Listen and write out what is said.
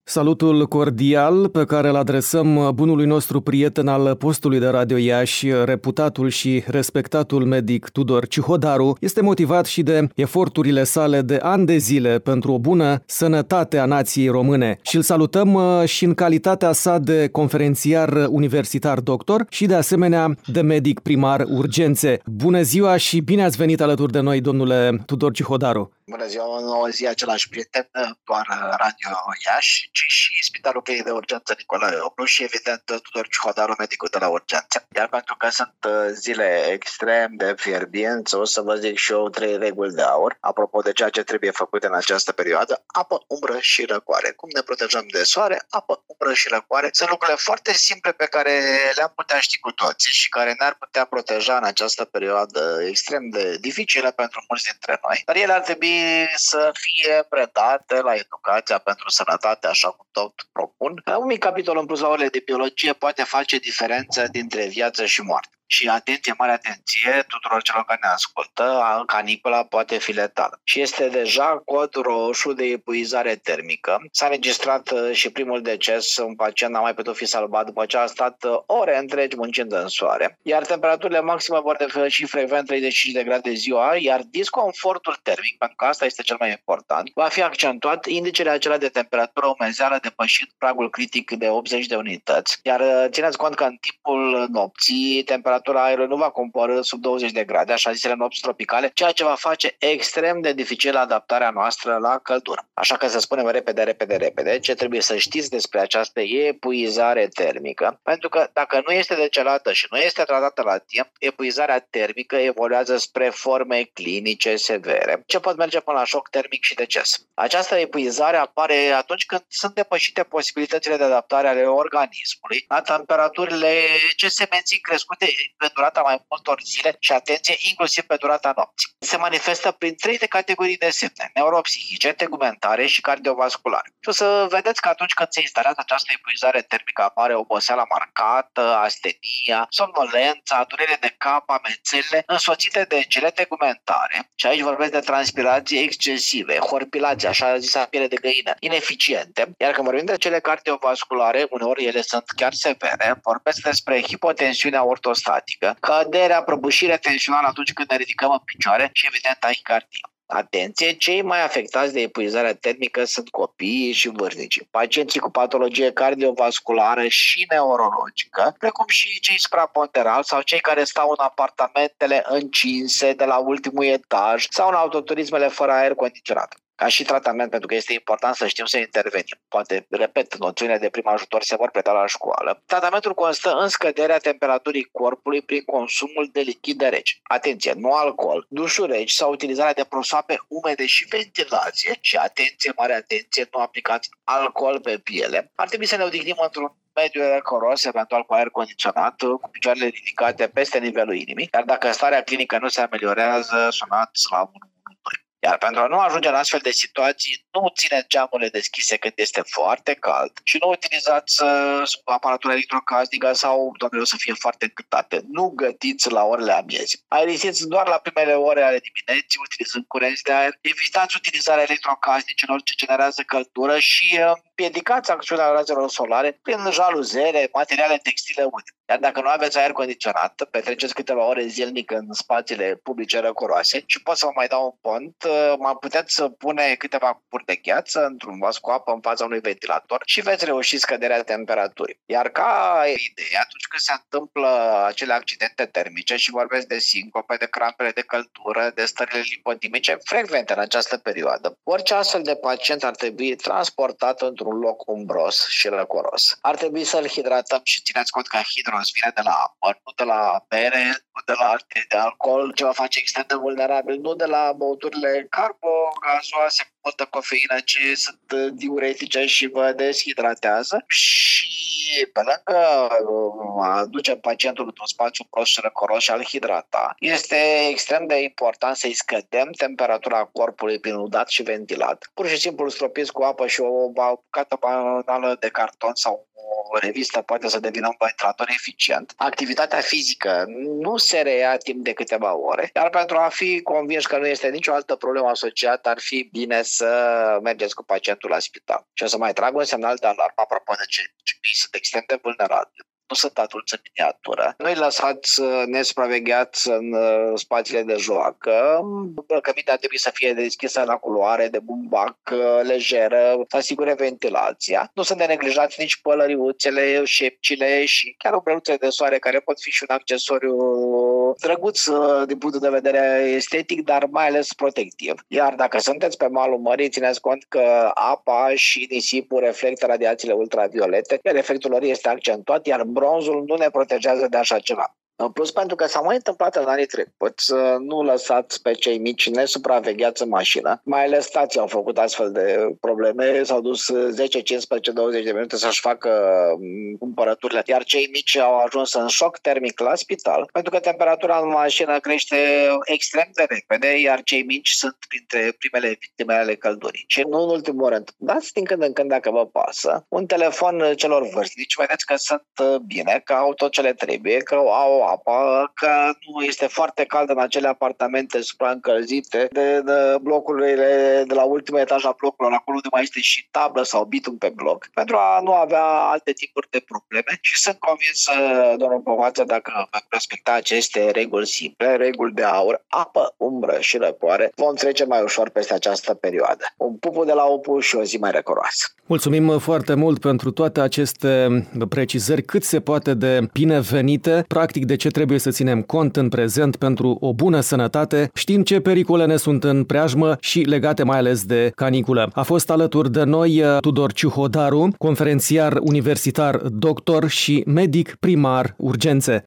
Salutul cordial pe care îl adresăm bunului nostru prieten al postului de Radio Iași, reputatul și respectatul medic Tudor Ciuhodaru, este motivat și de eforturile sale de ani de zile pentru o bună sănătate a nației române. Și îl salutăm și în calitatea sa de conferențiar universitar doctor și de asemenea de medic primar urgențe. Bună ziua și bine ați venit alături de noi, domnule Tudor Ciuhodaru. Bună ziua, nouă zi, același prieten, doar Radio Iași, ci și Spitalul Clinic de Urgență Nicolae Oblu și, evident, Tudor Ciuhodaru, medicul de la urgență. Iar pentru că sunt zile extrem de fierbinți, o să vă zic și eu 3 reguli de aur, apropo de ceea ce trebuie făcut în această perioadă: apă, umbră și răcoare. Cum ne protejăm de soare? Apă, umbră și răcoare sunt lucrurile foarte simple pe care le-am putea ști cu toții și care ne-ar putea proteja în această perioadă extrem de dificilă pentru mulți dintre noi. Dar ele ar trebui să fie predate la educația pentru sănătate, așa cum tot propun. Un mic capitol în plus la orele de biologie poate face diferența dintre viață și moarte. Și atenție, mare atenție tuturor celor care ne ascultă, canicula poate fi letală. Și este deja cod roșu de epuizare termică. S-a înregistrat și primul deces, un pacient n-a mai putut fi salvat după ce a stat ore întregi muncind în soare. Iar temperaturile maxime vor fi frecvent 35 de grade ziua, iar disconfortul termic, pentru că asta este cel mai important, va fi accentuat, indicele acela de temperatură umezeală depășit pragul critic de 80 de unități. Iar țineți cont că în timpul nopții temperatura aerului nu va coborî sub 20 de grade, așa zisele nopți tropicale, ceea ce va face extrem de dificil adaptarea noastră la căldură. Așa că să spunem repede ce trebuie să știți despre această epuizare termică, pentru că dacă nu este decelată și nu este tratată la timp, epuizarea termică evoluează spre forme clinice severe, ce pot merge până la șoc termic și deces. Această epuizare apare atunci când sunt depășite posibilitățile de adaptare ale organismului la temperaturile ce se mențin crescute pe durata mai multor zile și, atenție, inclusiv pe durata nopții. Se manifestă prin 3 categorii de semne: neuropsihice, tegumentare și cardiovasculare. Și o să vedeți că atunci când se instalează această epuizare termică apare oboseala marcată, astenia, somnolența, durere de cap, amețelile, însoțite de cele tegumentare. Și aici vorbesc de transpirații excesive, horpilații, așa zisa piele de găină, ineficiente. Iar când vorbim de cele cardiovasculare, uneori ele sunt chiar severe, vorbesc despre hipotensiunea ortostatică, căderea, prăbușire tensională atunci când ne ridicăm în picioare și, evident, tahicardie. Atenție, cei mai afectați de epuizarea termică sunt copiii și vârstnicii, pacienții cu patologie cardiovasculară și neurologică, precum și cei supraponderali sau cei care stau în apartamentele încinse de la ultimul etaj sau în autoturismele fără aer condiționat. Ca și tratament, pentru că este important să știm să intervenim. Poate, repet, noțiunile de prim ajutor se vor preda la școală. Tratamentul constă în scăderea temperaturii corpului prin consumul de lichide reci. Atenție, nu alcool, dușuri reci sau utilizarea de prosoape umede și ventilație. Și atenție, mare atenție, nu aplicați alcool pe piele. Ar trebui să ne odihnim într-un mediu recoros, eventual cu aer condiționat, cu picioarele ridicate peste nivelul inimii. Iar dacă starea clinică nu se ameliorează, sunați la 112. Iar pentru a nu ajunge în astfel de situații, nu țineți geamurile deschise când este foarte cald și nu utilizați aparatura electrocasnică sau, doamne, o să fie foarte încântate. Nu gătiți la orele amiezii. Aerisiți doar la primele ore ale dimineții, utilizând curenți de aer. Evitați utilizarea electrocasnicelor ce generează căldură și împiedicați acțiunea razelor solare prin jaluzele, materiale textile ude. Iar dacă nu aveți aer condiționat, petreceți câteva ore zilnic în spațiile publice răcoroase și pot să vă mai dau un pont, mai puteți pune câteva cupuri de gheață într-un vas cu apă în fața unui ventilator și veți reuși scăderea temperaturii. Iar ca idee, atunci când se întâmplă acele accidente termice și vorbesc de sincope, de crampele de căldură, de stările lipodimice frecvente în această perioadă, orice astfel de pacient ar trebui transportat într-un loc umbros și răcoros. Ar trebui să-l hidratăm și țineți cont că hidros vine de la apă, nu de la bere, nu de la alte de alcool, ce va face extrem de vulnerabil, nu de la băuturile carbogazoase cu multă cofeină ce sunt diuretice și vă deshidratează. Și pe lângă aduce pacientul într-un spațiu prost și răcoros și al hidrata, este extrem de important să-i scădem temperatura corpului prin udat și ventilat. Pur și simplu stropiți cu apă și o bucată banală de carton sau revistă poate să devină un ventilator eficient, activitatea fizică nu se reia timp de câteva ore, iar pentru a fi convins că nu este nicio altă problemă asociată, ar fi bine să mergeți cu pacientul la spital. Și o să mai trag un semnal de alarmă apropo de cei sunt extrem de vulnerabili. Nu sunt adulți în miniatură. Nu-i lăsați nesupravegheați în spațiile de joacă. Cămintea trebuie să fie deschisă la culoare de bumbac lejeră, să asigure ventilația. Nu sunt de neglijați nici pălăriuțele, șepcile și chiar umbreluțele de soare, care pot fi și un accesoriu drăguț din punct de vedere estetic, dar mai ales protectiv. Iar dacă sunteți pe malul mării, țineți cont că apa și nisipul reflectă radiațiile ultraviolete, iar efectul lor este accentuat, iar bronzul nu ne protejează de așa ceva. În plus, pentru că s-a mai întâmplat în anii trecuți, să nu lăsați pe cei mici nesupravegheați în mașină. Mai ales stații au făcut astfel de probleme, s-au dus 10, 15, 20 de minute să-și facă cumpărăturile, iar cei mici au ajuns în șoc termic la spital, pentru că temperatura în mașină crește extrem de repede, iar cei mici sunt printre primele victime ale căldurii. Și nu în ultimul rând, dați din când în când, dacă vă pasă, un telefon celor vârstnici, vedeți că sunt bine, că au tot ce le trebuie, că au apă, că nu este foarte cald în acele apartamente supraîncălzite de blocurile de la ultimul etaj a blocurilor, acolo unde mai este și tablă sau bitum pe bloc, pentru a nu avea alte tipuri de probleme. Și sunt convins, domnul Povață, dacă respecta aceste reguli simple, reguli de aur, apă, umbră și răcoare, vom trece mai ușor peste această perioadă. Un pupu de la opu și o zi mai răcoroasă. Mulțumim foarte mult pentru toate aceste precizări cât se poate de binevenite, practic de ce trebuie să ținem cont în prezent pentru o bună sănătate, știind ce pericole ne sunt în preajmă și legate mai ales de caniculă. A fost alături de noi Tudor Ciuhodaru, conferențiar universitar, doctor și medic primar urgențe.